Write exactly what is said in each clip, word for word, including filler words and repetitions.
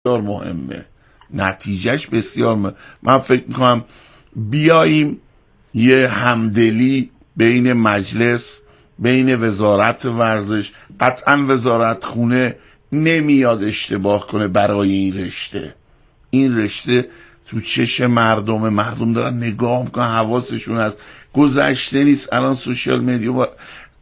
بسیار مهمه، نتیجهش بسیار مهمه. من فکر میکنم بیاییم یه همدلی بین مجلس، بین وزارت ورزش، قطعا وزارت خونه نمیاد اشتباه کنه برای این رشته. این رشته تو چش مردم، مردم دارن نگاه میکنن، حواسشون هست، گذشته نیست. الان سوشیال مدیا با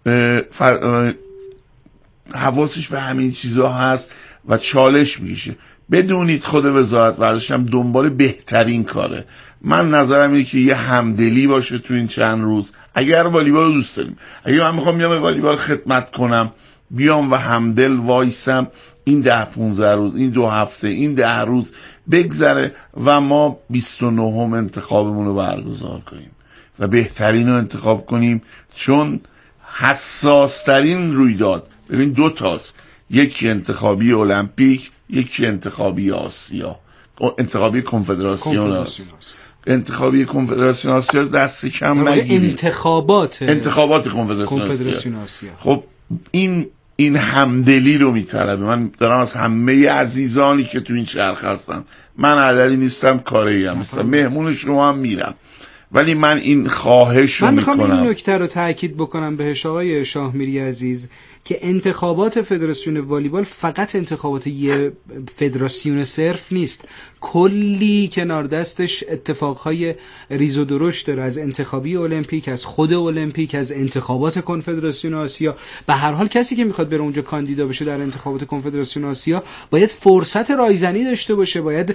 حواسش به همین چیزها هست و چالش میشه. بدونید خود وزارت ورزش هم دنبال بهترین کاره. من نظرم اینه که یه همدلی باشه تو این چند روز. اگر والیبال رو دوست داریم، اگر من میخوام بیام والیبال خدمت کنم، بیام و همدل وایسم، این ده پونزده روز، این دو هفته، این ده روز بگذره و ما بیست و نهم انتخابمون رو برگزار کنیم و بهترین رو انتخاب کنیم، چون حساس ترین رویداد ببین دو تاست، یکی انتخابی المپیک، یکی انتخابی آسیا، انتخابی کنفدراسیون آسیا. انتخابی کنفدراسیون آسیا دست کم نگیرید، انتخابات انتخابات کنفدراسیون آسیا. خب این این همدلی رو میطلبه. من دارم از همه عزیزانی که تو این چرخ هستن، من عددی نیستم، کاری هم نیستم، مهمون شما هم میرم، ولی من این خواهش رو میکنم. من میخوام این نکته رو تاکید بکنم بهش آقای شاهمیری عزیز که انتخابات فدراسیون والیبال فقط انتخابات یه فدراسیون صرف نیست، کلی کنار دستش اتفاقهای ریز و درشت داره، از انتخابی المپیک، از خود المپیک، از انتخابات کنفدراسیون آسیا. به هر حال کسی که میخواد بره اونجا کاندیدا بشه در انتخابات کنفدراسیون آسیا باید فرصت رایزنی داشته باشه، باید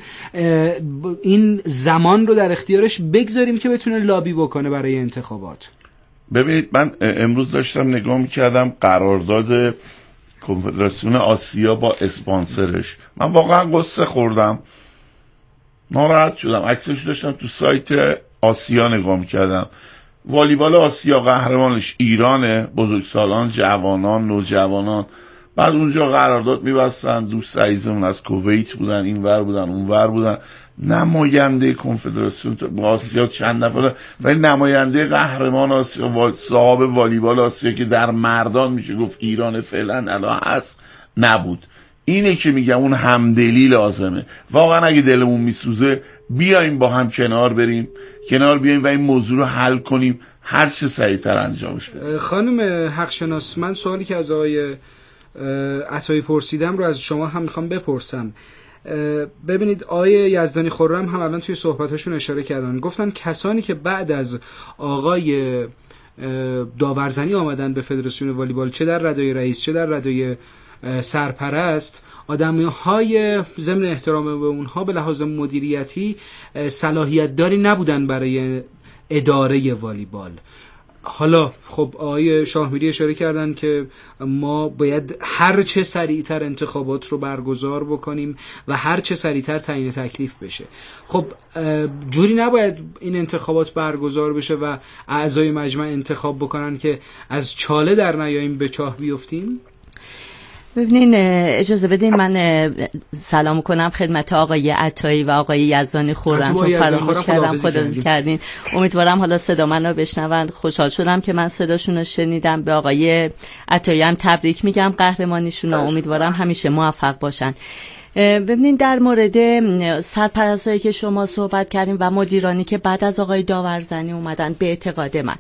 این زمان رو در اختیارش بگذاریم که بتونه لابی بکنه برای انتخابات. ببینید من امروز داشتم نگاه میکردم قرارداد کنفدراسیون آسیا با اسپانسرش، من واقعا قصه خوردم، ناراحت شدم. عکسش داشتم تو سایت آسیا نگاه میکردم. والیبال آسیا قهرمانش ایرانه، بزرگسالان، جوانان، نوجوانان. بعد اونجا قرارداد میبستن، دوست عزیزمون از کویت بودن، این ور بودن اون ور بودن، نماینده کنفدراسیون آسیا چند نفره، ولی نماینده قهرمان آسیا، صاحب والیبال آسیا که در مردان میشه گفت ایران فعلا الان هست، نبود. اینه که میگم اون همدلی لازمه. واقعا اگه دلمون میسوزه بیایم با هم کنار بریم، کنار بیایم و این موضوع رو حل کنیم، هر چه سریعتر انجامش بدیم. خانم حقشناس، من سوالی که از آقای عطایی پرسیدم رو از شما هم میخوام بپرسم. ببینید آقای یزدانی خرم هم الان توی صحبتاشون اشاره کردن، گفتن کسانی که بعد از آقای داورزنی آمدن به فدراسیون والیبال، چه در ردای رئیس چه در ردای سرپرست، آدمی های ضمن احترام به اونها به لحاظ مدیریتی صلاحیت داری نبودن برای اداره والیبال. حالا خب آقای شاهمیری اشاره کردن که ما باید هر چه سریعتر انتخابات رو برگزار بکنیم و هر چه سریعتر تعیین تکلیف بشه. خب جوری نباید این انتخابات برگزار بشه و اعضای مجمع انتخاب بکنن که از چاله در نیاییم به چاه بیفتیم؟ ببینین اجازه بدین من سلام کنم خدمت آقای عطایی و آقای یزدانی خرم، چون فراموش کردم، خداحافظی کردین. امیدوارم حالا صدا من رو بشنون. خوشحال شدم که من صداشون رو شنیدم. به آقای عطایی هم تبریک میگم قهرمانیشون رو، امیدوارم همیشه موفق باشن. ببینین در مورد سرپرستایی که شما صحبت کردیم و مدیرانی که بعد از آقای داورزنی اومدن، به اعتقاد من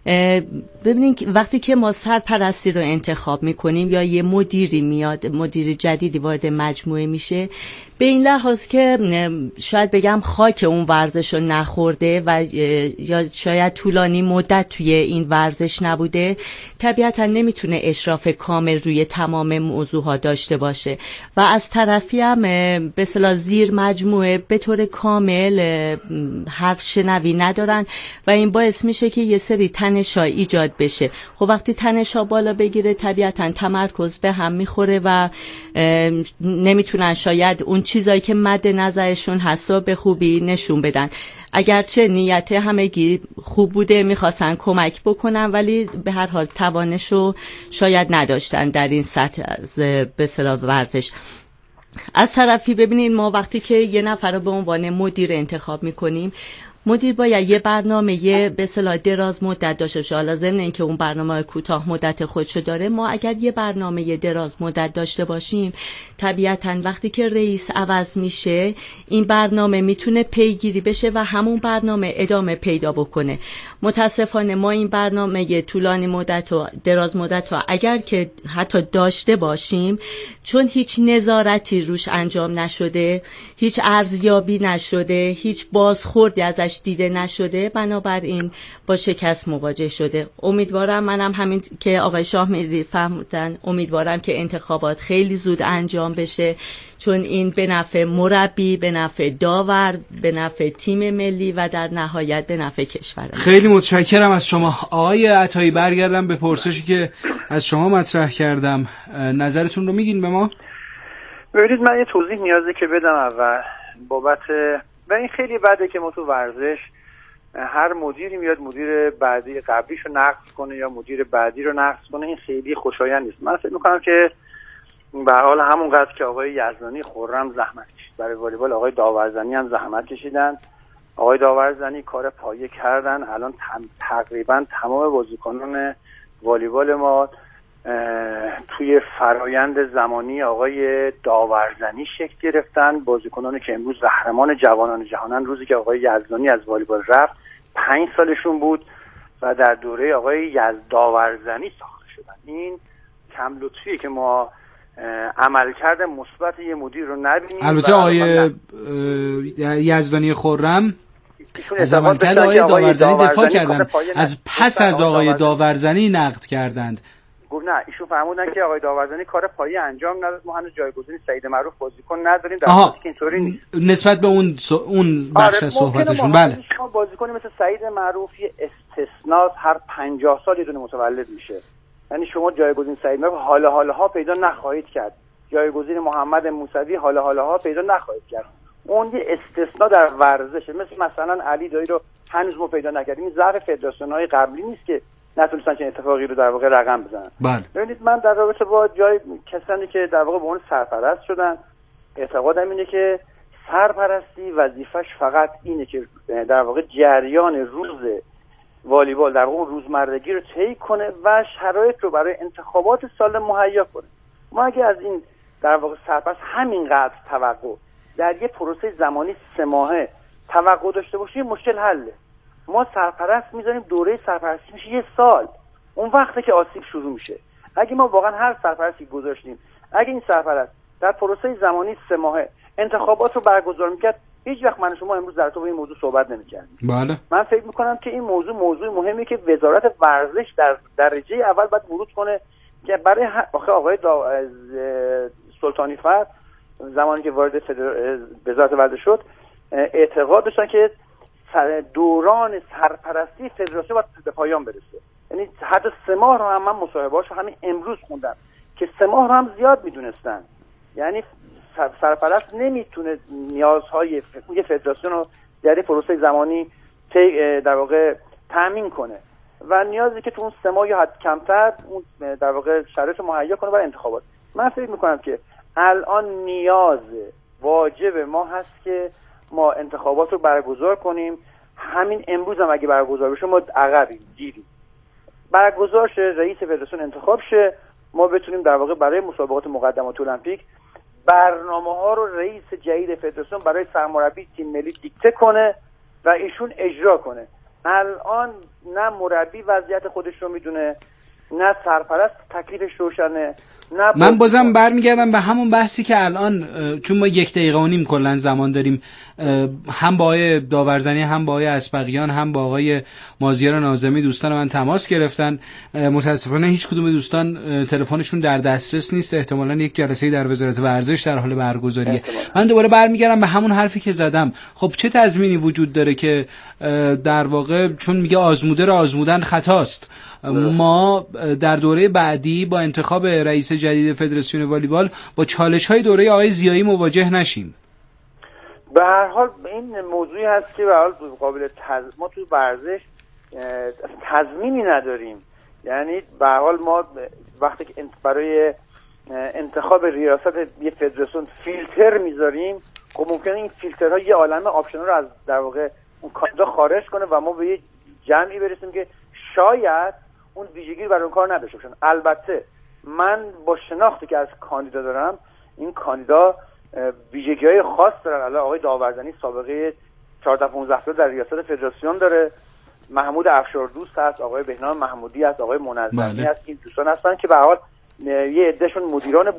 ببینین وقتی که ما سرپرستی رو انتخاب میکنیم یا یه مدیری میاد، مدیر جدیدی وارد مجموعه میشه، به این لحاظ که شاید بگم خاک اون ورزش رو نخورده و یا شاید طولانی مدت توی این ورزش نبوده، طبیعتا نمیتونه اشراف کامل روی تمام موضوعها داشته باشه و از طرفی هم به اصطلاح زیر مجموعه به طور کامل حرف شنوی ندارن و این باعث میشه که یه سری تنش‌ها ایجاد بشه. خب وقتی تنش‌ها بالا بگیره طبیعتا تمرکز به هم میخوره و نمیتونن شاید اون چیزایی که مد نظرشون هست به خوبی نشون بدن. اگرچه نیت همگی خوب بوده، میخواستن کمک بکنن، ولی به هر حال توانشو شاید نداشتن در این سطح به اصطلاح ورزش. از طرفی ببینید ما وقتی که یه نفر رو به عنوان مدیر انتخاب میکنیم، مدیر باید یه برنامه یه به اصطلاح دراز مدت داشته باشه. حالا ضمن اینکه اون برنامه کوتاه مدت خودشو داره، ما اگر یه برنامه یه دراز مدت داشته باشیم، طبیعتاً وقتی که رئیس عوض میشه این برنامه میتونه پیگیری بشه و همون برنامه ادامه پیدا بکنه. متاسفانه ما این برنامه طولانی مدت و دراز مدت ها اگر که حتی داشته باشیم، چون هیچ نظارتی روش انجام نشده، هیچ ارزیابی نشده، هیچ بازخوردی ازش دیده نشده، بنابراین با شکست مواجه شده. امیدوارم، منم همین که آقای شاهمیری فهمودن، امیدوارم که انتخابات خیلی زود انجام بشه، چون این به نفع مربی، به نفع داور، به نفع تیم ملی و در نهایت به نفع کشور. خیلی متشکرم از شما. آقای عطایی، برگردم به پرسشی که از شما مطرح کردم، نظرتون رو میگین به ما؟ ببینید، من یه توضیح نیازه که بدم اول بابت، و این خیلی بده که ما تو ورزش هر مدیری میاد مدیر بعدی قبلیش رو نقض کنه یا مدیر بعدی رو نقض کنه. این خیلی خوشایند نیست. من فکر میکنم که به حال همونقدر که آقای یزدانی خرم زحمت کشید برای والیبال، آقای داورزنی هم زحمت کشیدن. آقای داورزنی کار پایه کردن. الان تقریبا تمام بازیکنان والیبال ما توی فرایند زمانی آقای داورزنی شکل گرفتن. بازیکنانی که امروز قهرمان جوانان جهانن، روزی که آقای یزدانی از والیبال رفت پنج سالشون بود و در دوره آقای یزداورزنی ساخته شدن. این کم لطفیه که ما عملکرد مثبت یه مدیر رو نبینیم. البته آقای یزدانی خرم از عملکرد آقای داورزنی دفاع کردن، از پس از آقای داورزنی نقد کردند. گفت نه، ایشون فرمودن که آقای داورزنی کار پایه انجام نداد، ما هنوز جایگزین سعید معروف بازیکن نداریم، در حالی که اینطوری نیست. نسبت به اون س... اون بخش از صحبتشون بله، شما بازیکنی مثل سعید معروف یه استثناء، هر پنجاه سال یه دونه متولد میشه. یعنی شما جایگزین سعید معروف حالا حالا ها پیدا نخواهید کرد، جایگزین محمد موسوی حالا حالا ها پیدا نخواهید کرد. اون یه استثناء در ورزشه. مثل مثلا علی دایی رو هنوز ما پیدا نکردیم. این ضعف فدراسیون‌های قبلی نیست که نتونستن چه اتفاقی رو در واقع رقم بزنن. بله. ببینید، من در رابطه با جای کسانی که در واقع به عنوان سرپرست شدن، اعتقادم اینه که سرپرستی وظیفش فقط اینه که در واقع جریان روز والیبال در واقع روزمرگی رو طی کنه و شرایط رو برای انتخابات سال مهیا کنه. ما اگه از این در واقع سرپرست همینقدر توقع در یه پروسه زمانی سه ماهه توقع داشته باشیم، مشکل حله. ما سرپرست میذاریم دوره سرپرستی میشه یه سال، اون وقته که آسیب شروع میشه. اگه ما واقعا هر سرپرستی گذاشتیم، اگه این سرپرست در پروسه زمانی سه ماهه انتخابات رو برگزار میکرد، هیچ وقت من شما امروز در تو این موضوع صحبت نمیکردیم. بله. من فکر میکنم که این موضوع موضوع مهمی که وزارت ورزش در درجه اول باید ورود کنه که برای آخه آقای دا... سلطانی فرد زمانی که وارد فدر... وزارت ورزش شد اعتقاد داشتن که دوران سرپرستی فدراسیون باید به پایان برسه. یعنی حتی سه ماه رو هم من مصاحبه‌هاشو همین امروز خوندم که سه ماه رو هم زیاد میدونستن. یعنی سرپرست نمیتونه نیازهای یه فدراسیون رو در پروسه زمانی در واقع تامین کنه و نیازی که تو اون سه ماه یا حد کمتر اون در واقع شرایط مهیا کنه برای انتخابات. من فکر میکنم که الان نیاز واجب ما هست که ما انتخابات رو برگزار کنیم. همین امروز هم اگه برگزار بشه ما عقبیم، گیریم. برگزار شه، رئیس فدراسیون انتخاب شه، ما بتونیم در واقع برای مسابقات مقدمات المپیک برنامه ها رو رئیس جدید فدراسیون برای سرمربی تیم ملی دیکته کنه و ایشون اجرا کنه. الان نه مربی وضعیت خودش رو میدونه، نه سرپرست تکلیفش روشنه، نه. من بازم برمیگردم به همون بحثی که الان، چون ما یک دقیقه و نیم کلا زمان داریم، هم با آقای داورزنی، هم با آقای اسبقیان، هم با آقای مازیار ناظمی دوستان من تماس گرفتن. متاسفانه هیچ کدوم دوستان تلفنشون در دسترس نیست. احتمالاً یک جلسه در وزارت ورزش در حال برگزاریه. من دوباره برمیگردم به همون حرفی که زدم. خب چه تضمینی وجود داره که در واقع، چون میگه آزموده را آزمودن خطاست، ما در دوره بعدی با انتخاب رئیس جدید فدراسیون والیبال با چالش‌های دوره آقای زیایی مواجه نشیم؟ به هر حال این موضوعی هست که به هر حال قابل تز... ما تو ورزش تضمینی نداریم. یعنی به هر حال ما وقتی که برای انتخاب ریاست یه فدراسیون فیلتر میذاریم، خب ممکنه این فیلترها یه عالمه آپشن رو از در واقع اون کاندیدا خارج کنه و ما به یه جمعی برسیم که شاید اون ویژگی رو برای اون کار نداشته باشن. البته من با شناختی که از کاندیدا دارم، این کاندیدا ویژگی‌های خاص دارن. الان آقای داورزنی سابقه چهارده پانزده سال در ریاست فدراسیون داره، محمود افشار دوست هست، آقای بهنام محمودی هست، آقای منظمی هست. این دوستان هستن که به هر حال یه عدهشون مدیران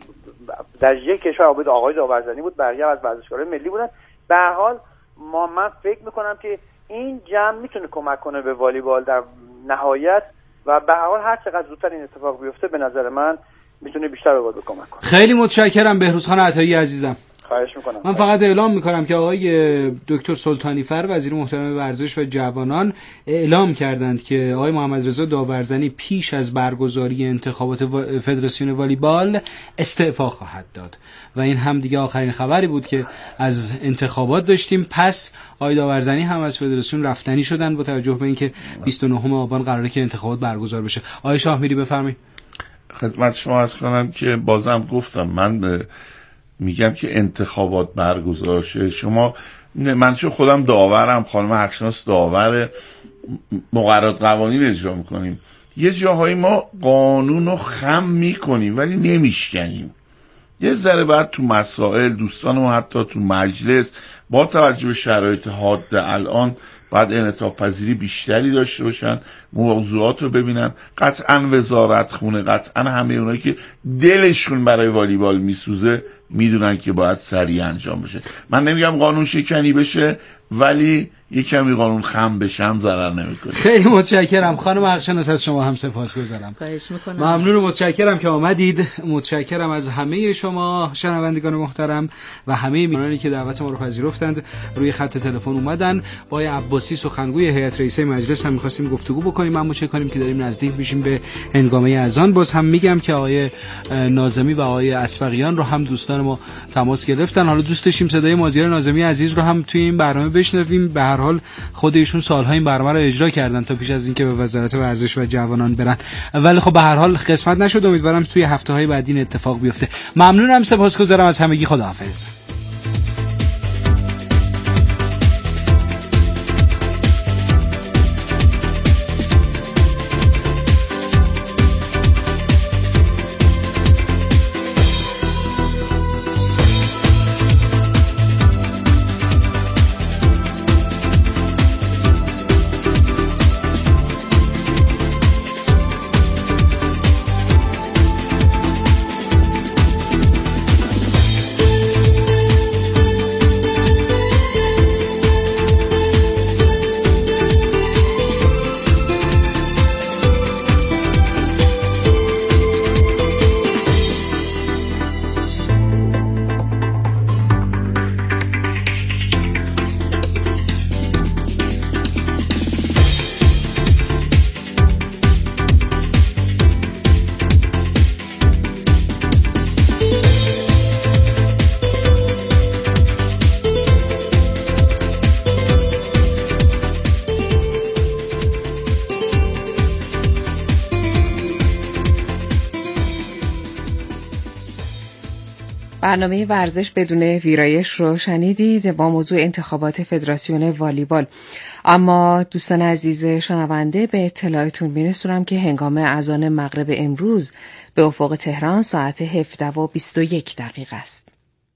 درجه کشور آباد آقای داورزنی بود، بقیه از ورزشکارهای ملی بودن. به هر حال ما من فکر میکنم که این جمع میتونه کمک کنه به والیبال در نهایت و به هر حال هر چقدر زودتر این اتفاق بیفته به نظر من میتونه بیشتر به والیبال کمک کنه. خیلی متشکرم بهروزخان عطایی عزیزم. خواهش میکنم. من فقط اعلام میکنم که آقای دکتر سلطانی فر وزیر محترم ورزش و جوانان اعلام کردند که آقای محمد رضا داورزنی پیش از برگزاری انتخابات فدراسیون والیبال استعفا خواهد داد و این هم دیگه آخرین خبری بود که از انتخابات داشتیم. پس آقای داورزنی هم از فدراسیون رفتنی شدن با توجه به اینکه بیست و نهم آبان قراره که انتخابات برگزار بشه. آقای شاهمیری بفرمایید. خدمت شما عرض کنم که بازم گفتم من میگم که انتخابات برگزار شه. شما من چون خودم داورم، خانم حقشناس داور، مقررات قوانین اجرا میکنیم، یه جاهایی ما قانون رو خم میکنیم ولی نمیشکنیم. یه ذره بعد تو مسائل دوستان ما حتی تو مجلس با توجه به شرایط حاده الان بعد انعطاف پذیری بیشتری داشته باشن، موضوعات رو ببینن. قطعا وزارت خونه، قطعا همه اونایی که دلشون برای والیبال میسوزه میدونن که باید سریع انجام بشه. من نمیگم قانون شکنی بشه ولی یه کمی قانون خم بشه هم ضرر نمیکنه. خیلی متشکرم خانم حقشناس، از شما هم سپاسگزارم. خواهش میکنم. ممنون و متشکرم که آمدید. متشکرم از همه شما شنوندگان محترم و همه میهمانانی که دعوت ما رو پذیرفتند، روی خط تلفن اومدن. با آقای عباسی سخنگوی هیئت رئیسه مجلس هم می‌خواستیم گفتگو بکنیم، اما چه کنیم که داریم نزدیک میشیم به هنگامه اذان. باز هم میگم که آقای ناظمی و آقای اسفقیان رو هم دوستان ما تماس گرفتن. حالا دوست داشتیم صدای مازیار ناظمی عزیز رو هم توی این برنامه بشنویم. به هر حال خود ایشون سال‌ها این برنامه رو اجرا کردن تا پیش از اینکه به وزارت ورزش و جوانان برن، ولی خب به هر حال قسمت نشد. امیدوارم توی هفته‌های بعدی این اتفاق بیفته. ممنونم، سپاسگزارم از همگی. خداحافظ. برنامه ورزش بدون ویرایش رو شنیدید با موضوع انتخابات فدراسیون والیبال. اما دوستان عزیز شنونده، به اطلاعتون میرسونم که هنگام اذان مغرب امروز به افق تهران ساعت هفده و بیست و یک دقیقه است.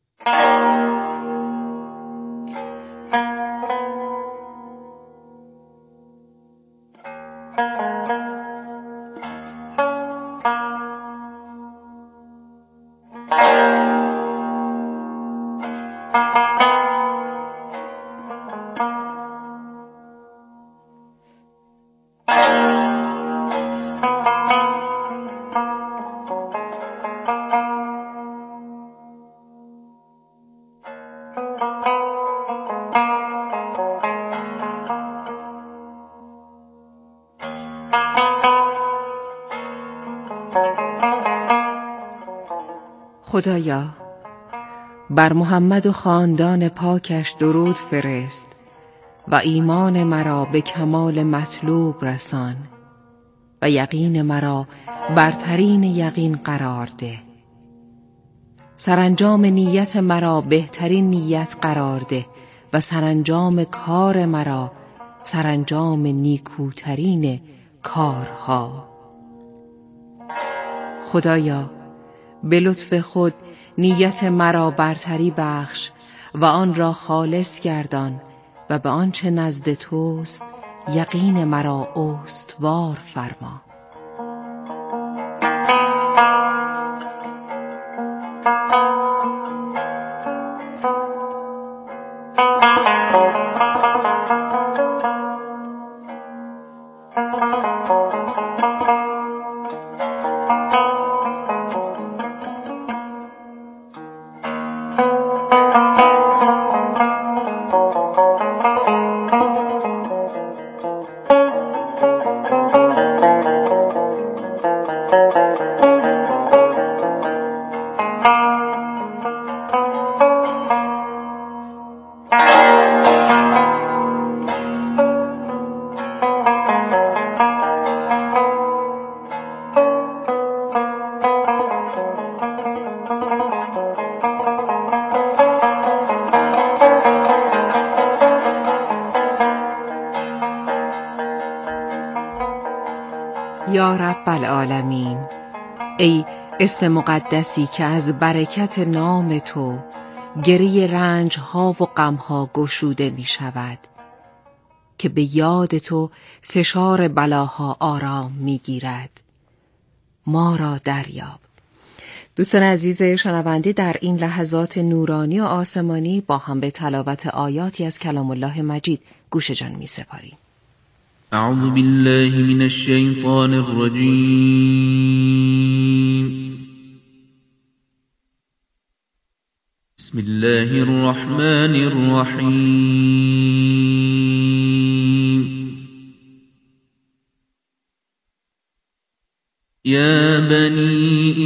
خدایا بر محمد و خاندان پاکش درود فرست و ایمان مرا به کمال مطلوب رسان و یقین مرا برترین یقین قرار ده. سرانجام نیت مرا بهترین نیت قرار ده و سرانجام کار مرا سرانجام نیکوترین کارها. خدایا به لطف خود نیت مرا برتری بخش و آن را خالص گردان و به آنچه نزد توست یقین مرا استوار فرما. یا رب العالمین، ای اسم مقدسی که از برکت نام تو گری رنج ها و غم ها گشوده می شود، که به یاد تو فشار بلاها آرام می گیرد، ما را دریاب. دوستان عزیز شنونده، در این لحظات نورانی و آسمانی با هم به تلاوت آیاتی از کلام الله مجید گوش جان می سپاریم. اعوذ بالله من الشیطان الرجیم. بسم الله الرحمن الرحیم. یا بنی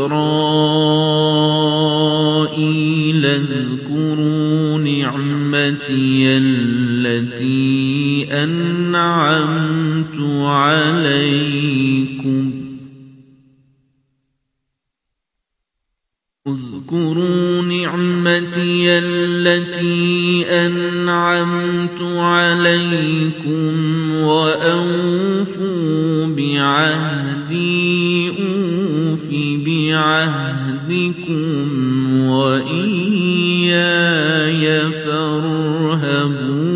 اسرائیل اذکروا نعمتی التي أنعمت عليكم اذكروا نعمتي التي أنعمت عليكم وأوفوا بعهدي أوف بعهدكم وإياي فارهبون.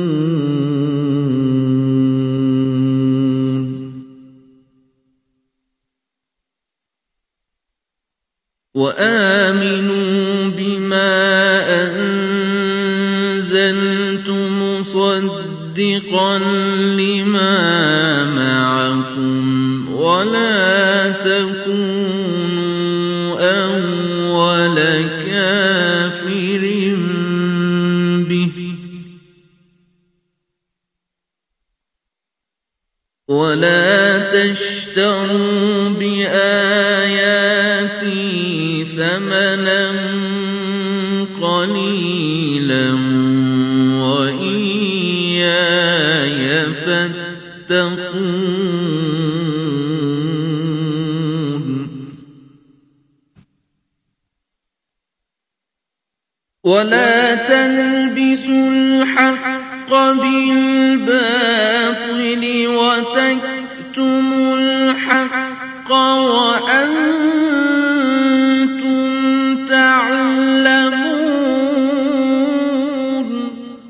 وآمنوا بما أنزلت مصدقا لما معكم ولا تكونوا أول كافر به ولا تشتروا بآياتي ثمنا قليلا وإياي فاتقون. ولا تلبسوا الحق بالباطل وتكتموا الحق وأنتم تعلمون.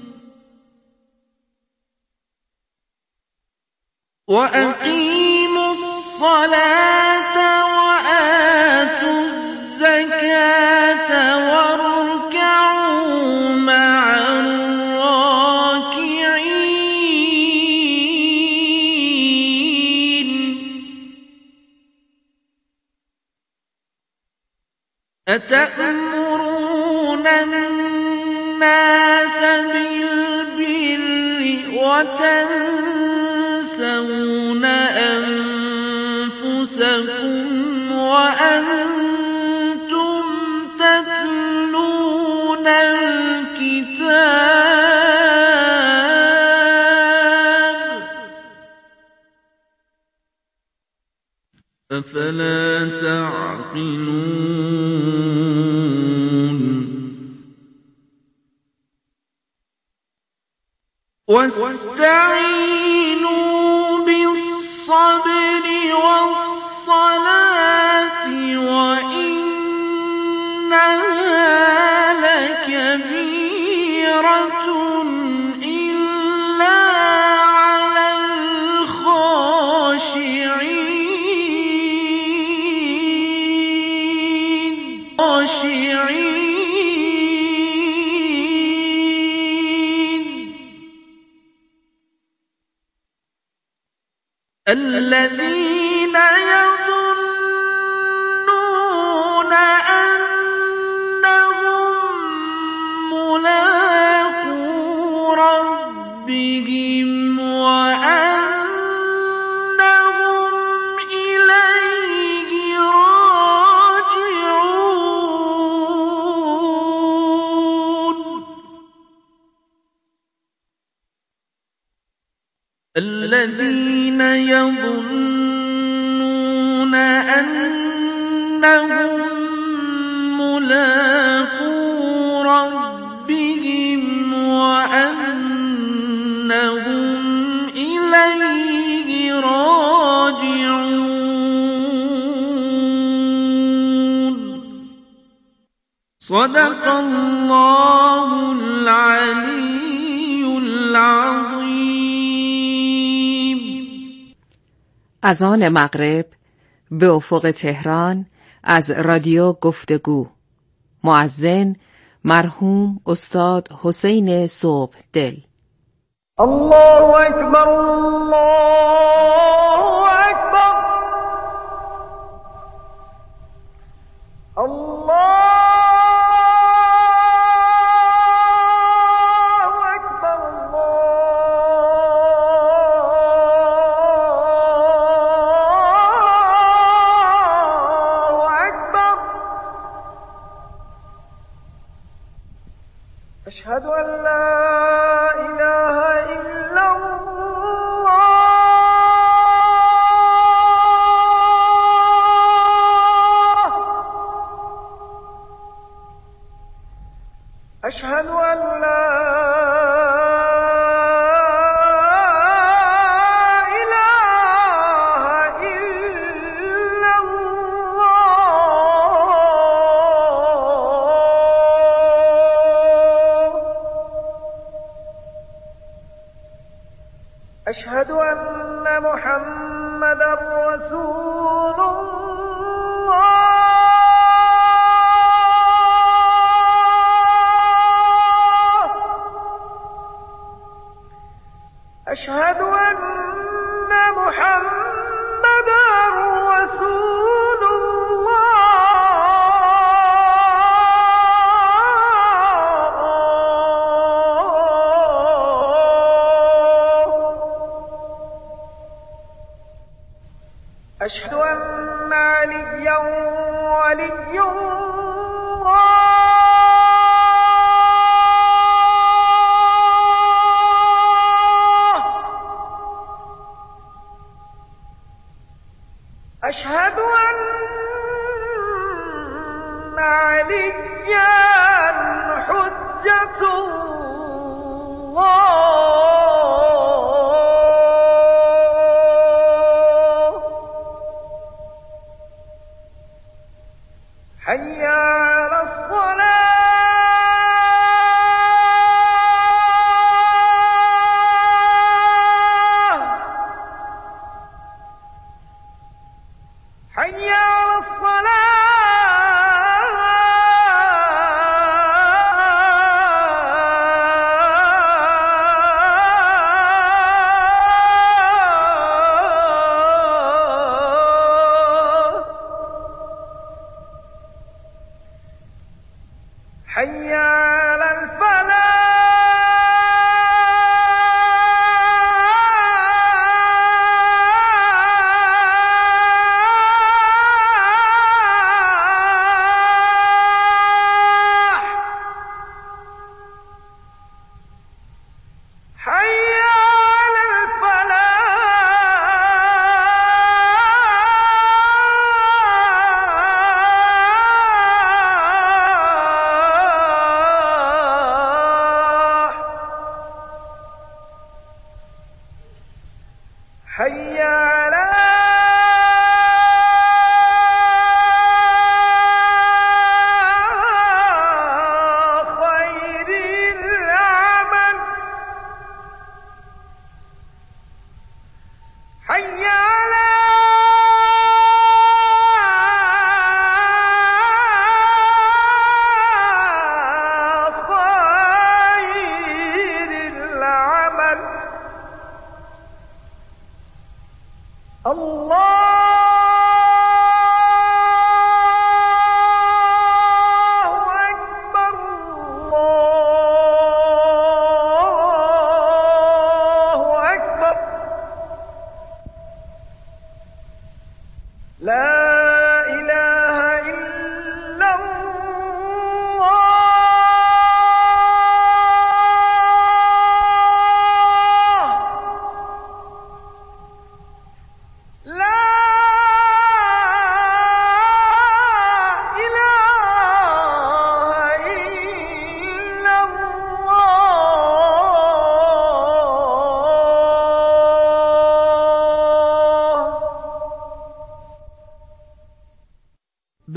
وأقيموا الصلاة وآتوا الزكاة واركعوا مع الراكعين. أتأمرون الناس بالبر وتنسون أنفسكم وأنتم تتلون الكتاب أفلا تعقلون. واستعينوا بالصبر والصلاة وإنها لكبيرة إلا على الخاشعين الذين يظنون أنهم ملاقو ربهم وأنهم إليه راجعون الذين يظنون أنهم ملاقو ربهم وأنهم إليه راجعون صدق الله العلي العظيم. اذان مغرب به افق تهران از رادیو گفتگو. مؤذن مرحوم استاد حسین صبحدل. الله اکبر الله اکبر الله أشهد أن لا إله إلا الله أشهد أن لا أشهد أن محمدًا رسول الله أشهد أن محمدًا رسول أشهد أن عليا ولي الله أشهد أن عليا حجة الله حي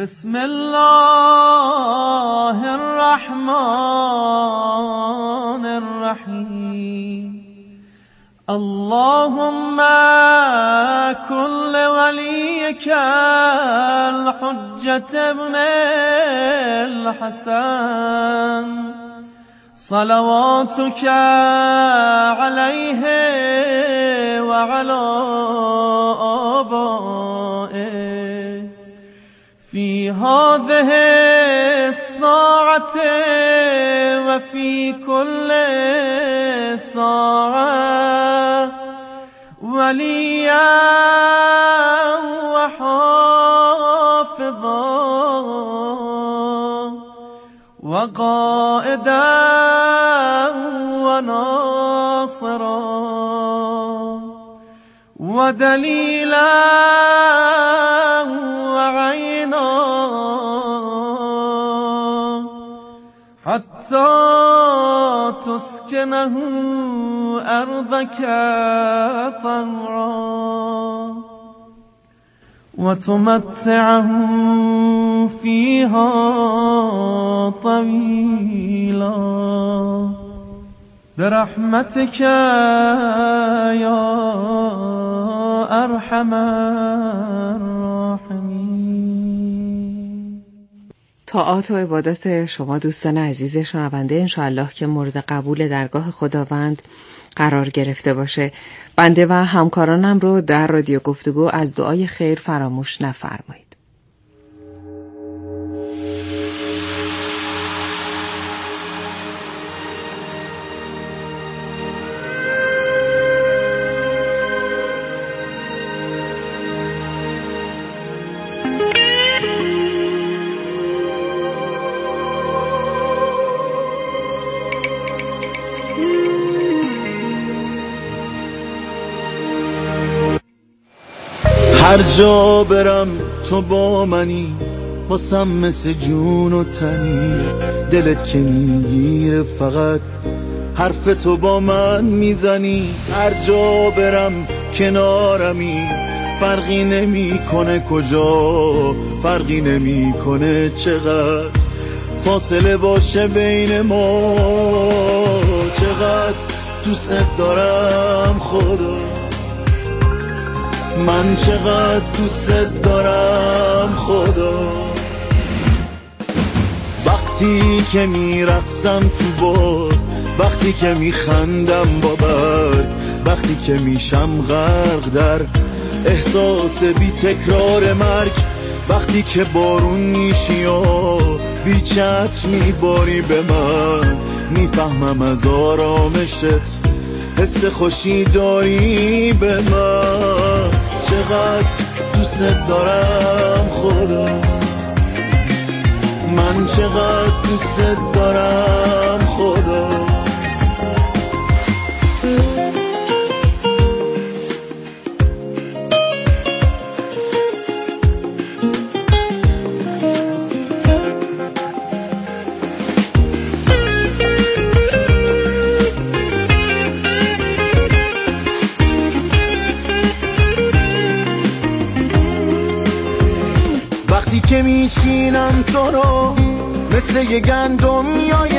بسم الله الرحمن الرحیم اللهم كن وليك الحجة ابن الحسن صلواتك عليه وعلى آبائه في هذه الساعة وفي كل ساعة وليا وحافظا وقائدا وناصرا ودليلا وعينا حتى تسكنه أرضك طوعا وتمتعه فيها طويلا برحمتك يا أرحم الراحمين. طاعات و عبادات شما دوستان عزیز شنونده انشاءالله که مورد قبول درگاه خداوند قرار گرفته باشه. بنده و همکارانم رو در رادیو گفتگو از دعای خیر فراموش نفرمایید. هر جا برم تو با منی، واسم مثل جون و تنی، دلت که میگیره فقط حرف تو با من میزنی. هر جا برم کنارمی، فرقی نمیکنه کجا، فرقی نمیکنه چقدر فاصله باشه بین ما، چقدر دوست دارم خدا، من چقدر دوست دارم خدا. وقتی که میرقصم تو باد، وقتی که میخندم با برگ، وقتی که میشم غرق در احساس بی تکرار مرگ، وقتی که بارون میشی و بی چتر میباری به من، میفهمم از آرامشت حس خوشی داری به من. چقدر دوست دارم خدا، من چقدر دوست دارم خدا. که میچینم تو رو مثل یه گندم میای